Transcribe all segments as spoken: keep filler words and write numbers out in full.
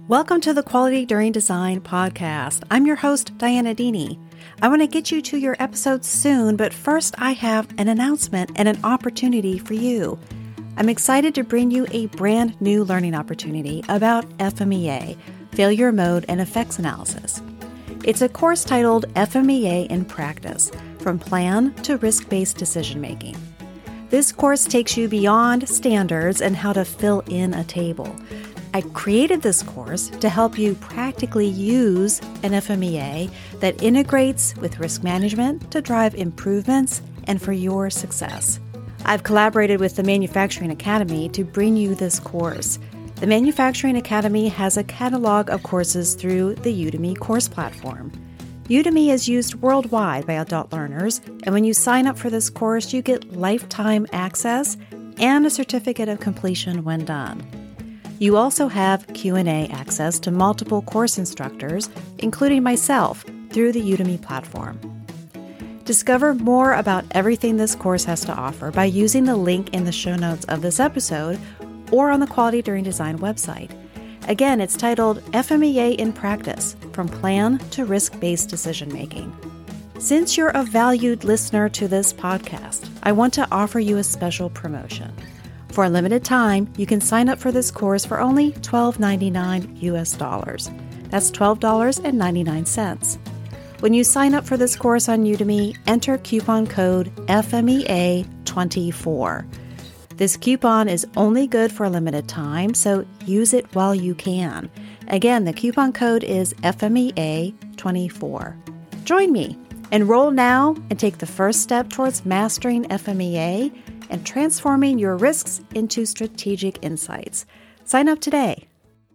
Welcome to the Quality During Design podcast. I'm your host, Diana Dini. I want to get you to your episodes soon, but first I have an announcement and an opportunity for you. I'm excited to bring you a brand new learning opportunity about F M E A, Failure Mode and Effects Analysis. It's a course titled F M E A in Practice, From Plan to Risk-Based Decision Making. This course takes you beyond standards and how to fill in a table. I created this course to help you practically use an F M E A that integrates with risk management to drive improvements and for your success. I've collaborated with the Manufacturing Academy to bring you this course. The Manufacturing Academy has a catalog of courses through the Udemy course platform. Udemy is used worldwide by adult learners, and when you sign up for this course, you get lifetime access and a certificate of completion when done. You also have Q and A access to multiple course instructors, including myself, through the Udemy platform. Discover more about everything this course has to offer by using the link in the show notes of this episode or on the Quality During Design website. Again, it's titled F M E A in Practice, From Plan to Risk-Based Decision Making. Since you're a valued listener to this podcast, I want to offer you a special promotion. For a limited time, you can sign up for this course for only twelve ninety-nine U S dollars. That's twelve ninety-nine. When you sign up for this course on Udemy, enter coupon code F M E A twenty-four. This coupon is only good for a limited time, so use it while you can. Again, the coupon code is F M E A twenty-four. Join me. Enroll now and take the first step towards mastering F M E A and transforming your risks into strategic insights. Sign up today.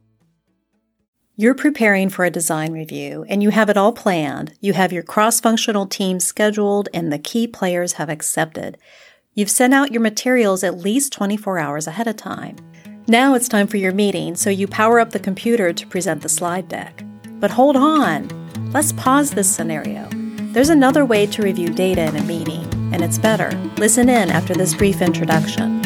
You're preparing for a design review and you have it all planned. You have your cross-functional team scheduled and the key players have accepted. You've sent out your materials at least twenty-four hours ahead of time. Now it's time for your meeting, so you power up the computer to present the slide deck. But hold on. Let's pause this scenario. There's another way to review data in a meeting, and it's better. Listen in after this brief introduction.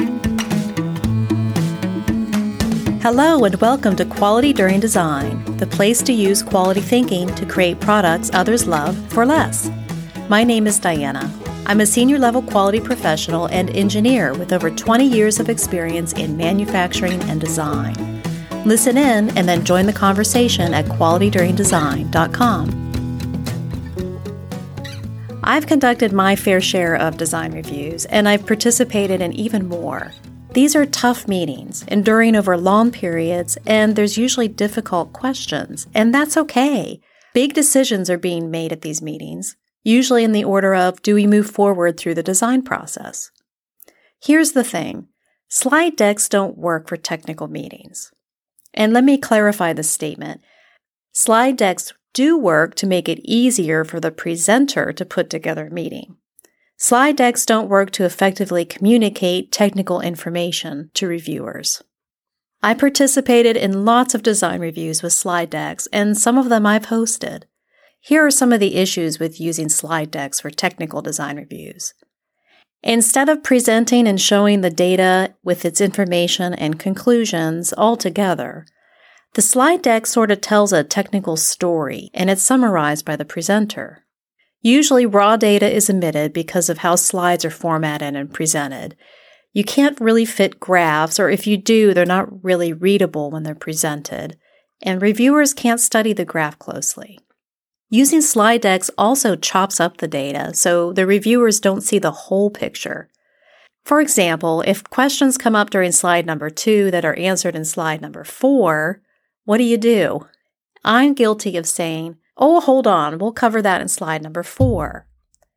Hello and welcome to Quality During Design, the place to use quality thinking to create products others love for less. My name is Diana. I'm a senior level quality professional and engineer with over twenty years of experience in manufacturing and design. Listen in and then join the conversation at quality during design dot com. I've conducted my fair share of design reviews, and I've participated in even more. These are tough meetings, enduring over long periods, and there's usually difficult questions, and that's okay. Big decisions are being made at these meetings, usually in the order of, do we move forward through the design process? Here's the thing. Slide decks don't work for technical meetings. And let me clarify this statement. Slide decks do work to make it easier for the presenter to put together a meeting. Slide decks don't work to effectively communicate technical information to reviewers. I participated in lots of design reviews with slide decks, and some of them I've hosted. Here are some of the issues with using slide decks for technical design reviews. Instead of presenting and showing the data with its information and conclusions all together, the slide deck sort of tells a technical story, and it's summarized by the presenter. Usually raw data is omitted because of how slides are formatted and presented. You can't really fit graphs, or if you do, they're not really readable when they're presented, and reviewers can't study the graph closely. Using slide decks also chops up the data, so the reviewers don't see the whole picture. For example, if questions come up during slide number two that are answered in slide number four, what do you do? I'm guilty of saying, oh, hold on, we'll cover that in slide number four.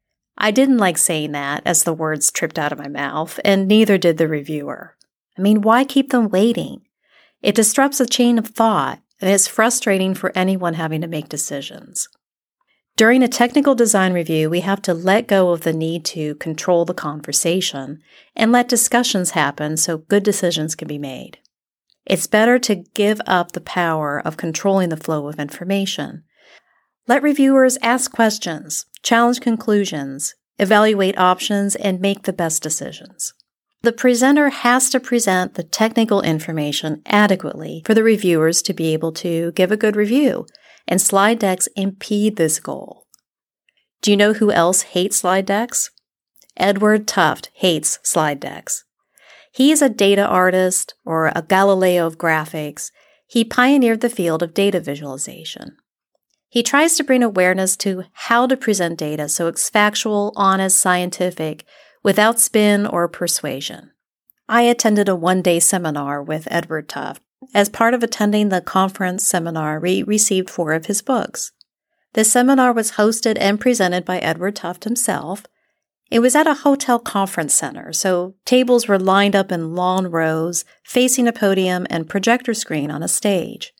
I didn't like saying that as the words tripped out of my mouth, and neither did the reviewer. I mean, why keep them waiting? It disrupts a chain of thought, and it's frustrating for anyone having to make decisions. During a technical design review, we have to let go of the need to control the conversation and let discussions happen so good decisions can be made. It's better to give up the power of controlling the flow of information. Let reviewers ask questions, challenge conclusions, evaluate options, and make the best decisions. The presenter has to present the technical information adequately for the reviewers to be able to give a good review, and slide decks impede this goal. Do you know who else hates slide decks? Edward Tufte hates slide decks. He is a data artist or a Galileo of graphics. He pioneered the field of data visualization. He tries to bring awareness to how to present data so it's factual, honest, scientific, without spin or persuasion. I attended a one-day seminar with Edward Tufte. As part of attending the conference seminar, we received four of his books. The seminar was hosted and presented by Edward Tufte himself. It was at a hotel conference center, so tables were lined up in long rows, facing a podium and projector screen on a stage.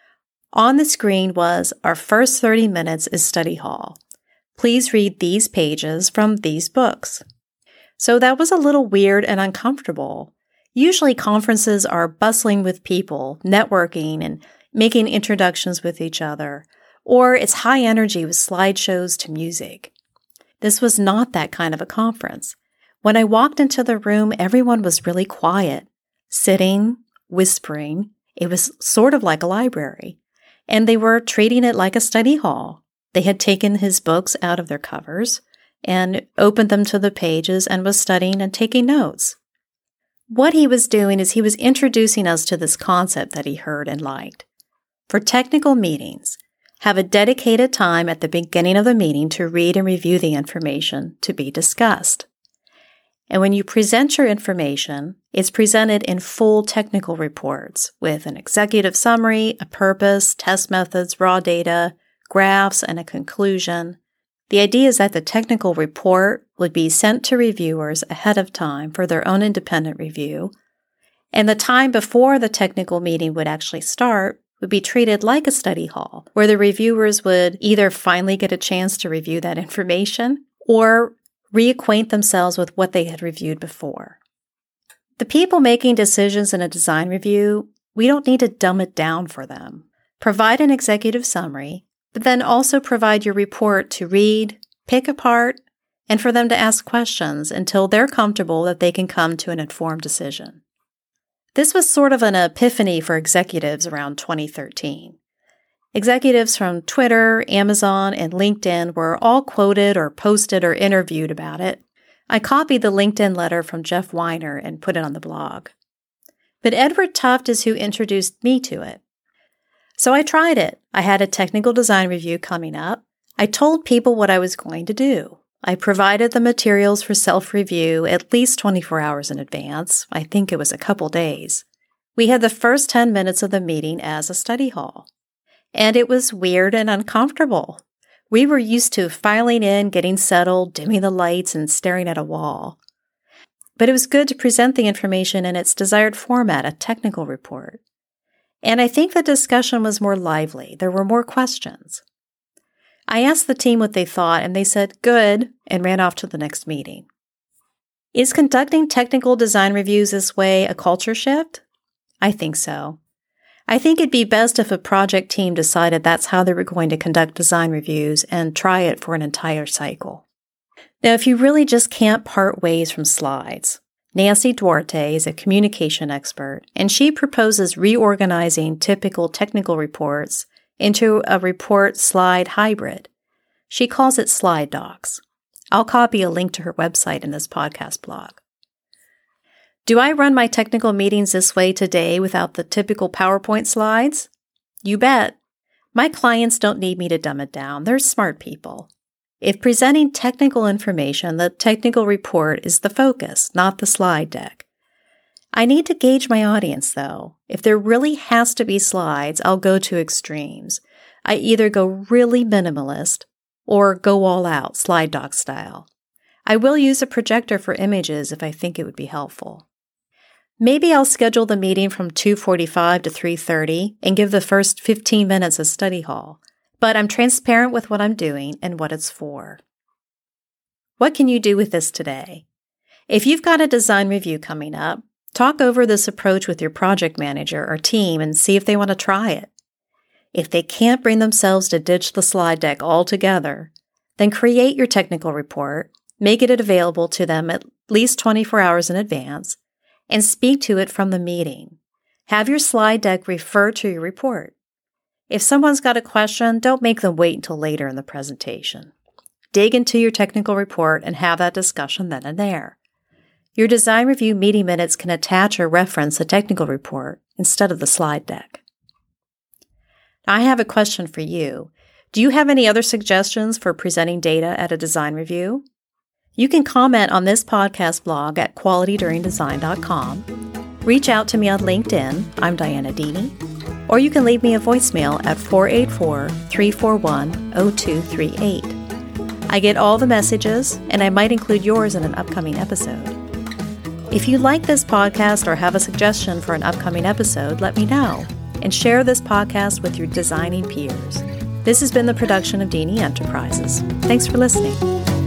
On the screen was, "Our first thirty minutes is study hall. Please read these pages from these books." So that was a little weird and uncomfortable. Usually conferences are bustling with people, networking, and making introductions with each other, or it's high energy with slideshows to music. This was not that kind of a conference. When I walked into the room, everyone was really quiet, sitting, whispering. It was sort of like a library. And they were treating it like a study hall. They had taken his books out of their covers and opened them to the pages and was studying and taking notes. What he was doing is he was introducing us to this concept that he heard and liked. For technical meetings, have a dedicated time at the beginning of the meeting to read and review the information to be discussed. And when you present your information, it's presented in full technical reports with an executive summary, a purpose, test methods, raw data, graphs, and a conclusion. The idea is that the technical report would be sent to reviewers ahead of time for their own independent review, and the time before the technical meeting would actually start would be treated like a study hall, where the reviewers would either finally get a chance to review that information or reacquaint themselves with what they had reviewed before. The people making decisions in a design review, we don't need to dumb it down for them. Provide an executive summary, but then also provide your report to read, pick apart, and for them to ask questions until they're comfortable that they can come to an informed decision. This was sort of an epiphany for executives around twenty thirteen. Executives from Twitter, Amazon, and LinkedIn were all quoted or posted or interviewed about it. I copied the LinkedIn letter from Jeff Weiner and put it on the blog. But Edward Tufte is who introduced me to it. So I tried it. I had a technical design review coming up. I told people what I was going to do. I provided the materials for self-review at least twenty-four hours in advance. I think it was a couple days. We had the first ten minutes of the meeting as a study hall. And it was weird and uncomfortable. We were used to filing in, getting settled, dimming the lights, and staring at a wall. But it was good to present the information in its desired format, a technical report. And I think the discussion was more lively. There were more questions. I asked the team what they thought, and they said, "Good," and ran off to the next meeting. Is conducting technical design reviews this way a culture shift? I think so. I think it'd be best if a project team decided that's how they were going to conduct design reviews and try it for an entire cycle. Now, if you really just can't part ways from slides, Nancy Duarte is a communication expert, and she proposes reorganizing typical technical reports into a report slide hybrid. She calls it slide docs. I'll copy a link to her website in this podcast blog. Do I run my technical meetings this way today without the typical PowerPoint slides? You bet. My clients don't need me to dumb it down. They're smart people. If presenting technical information, the technical report is the focus, not the slide deck. I need to gauge my audience, though. If there really has to be slides, I'll go to extremes. I either go really minimalist or go all out, slide doc style. I will use a projector for images if I think it would be helpful. Maybe I'll schedule the meeting from two forty-five to three thirty and give the first fifteen minutes a study hall, but I'm transparent with what I'm doing and what it's for. What can you do with this today? If you've got a design review coming up, talk over this approach with your project manager or team and see if they want to try it. If they can't bring themselves to ditch the slide deck altogether, then create your technical report, make it available to them at least twenty-four hours in advance, and speak to it from the meeting. Have your slide deck refer to your report. If someone's got a question, don't make them wait until later in the presentation. Dig into your technical report and have that discussion then and there. Your design review meeting minutes can attach or reference the technical report instead of the slide deck. Now, I have a question for you. Do you have any other suggestions for presenting data at a design review? You can comment on this podcast blog at quality during design dot com. Reach out to me on LinkedIn, I'm Diana Deeney, or you can leave me a voicemail at four eight four, three four one, zero two three eight. I get all the messages, and I might include yours in an upcoming episode. If you like this podcast or have a suggestion for an upcoming episode, let me know, and share this podcast with your designing peers. This has been the production of Deeney Enterprises. Thanks for listening.